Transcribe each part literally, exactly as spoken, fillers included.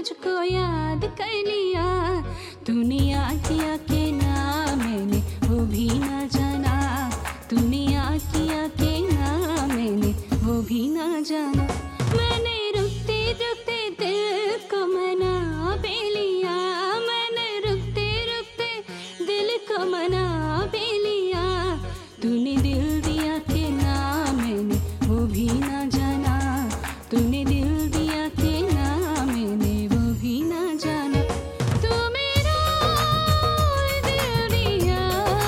तुझको याद कर लिया। तूने याद किया के ना मैंने वो भी ना जाना। तूने याद किया के ना मैंने वो भी ना जाना। मैंने रुकते रुकते दिल को मना भी लिया। मैंने रुकते रुकते दिल को मना भी लिया। तूने दिल दिया के ना मैंने वो भी ना जाना। तूने दिल दिया के ना मैंने वो भी ना जाना। तू मेरा दिल दिया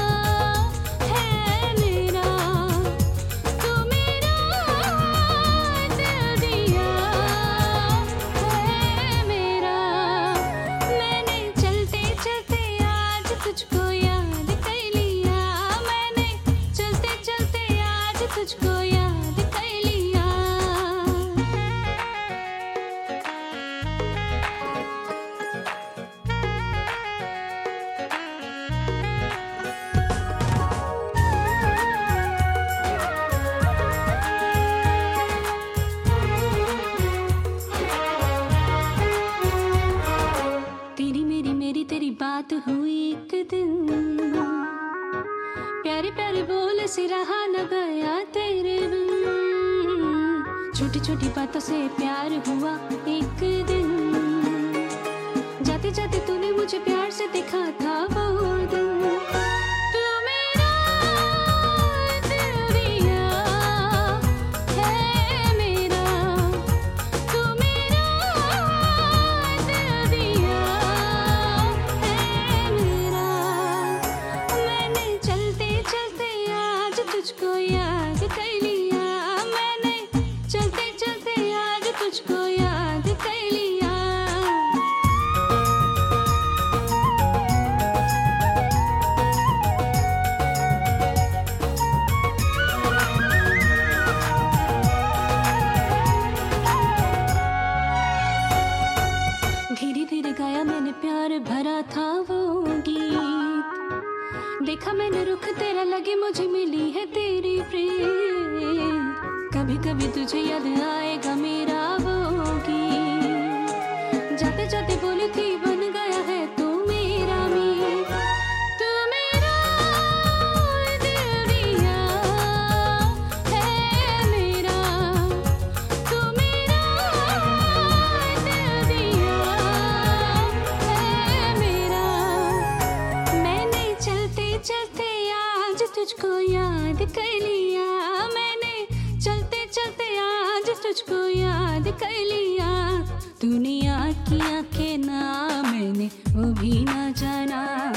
है मेरा। तू मेरा दिल दिया है मेरा। मैंने चलते चलते आज तुझको याद कर लिया। मैंने चलते चलते आज तुझको याद कर लिया। तेरी मेरी मेरी तेरी बात हुई एक दिन। प्यारे प्यारे बोल से रहा न गया तेरे बिन। छोटी छोटी बातों से प्यार हुआ एक दिन। जाते जाते तूने मुझे प्यार से देखा था वो दिन। तू मेरा दिल दिया है मेरा। तू मेरा दिल दिया है मेरा। मैंने चलते चलते आज तुझको याद कर लिया। मैंने चलते चलते आज तुझको याद कर लिया। धीरे धीरे गाया मैंने प्यार भरा था वो गीत। देखा मैंने रुख तेरा लगे मुझे मिली है तेरी प्रीत। कभी कभी तुझे याद आएगा मेरा वो गीत। जाते जाते बोली थी बन गया है तू मेरा मीत। तू मेरा दिल दिया है मेरा। तू मेरा दिल दिया है मेरा। मैंने चलते चलते आज तुझको याद कर लिया। मैंने चलते चलते आज तुझको याद कर लिया। तूने याद किया के ना मैंने वो भी ना जाना।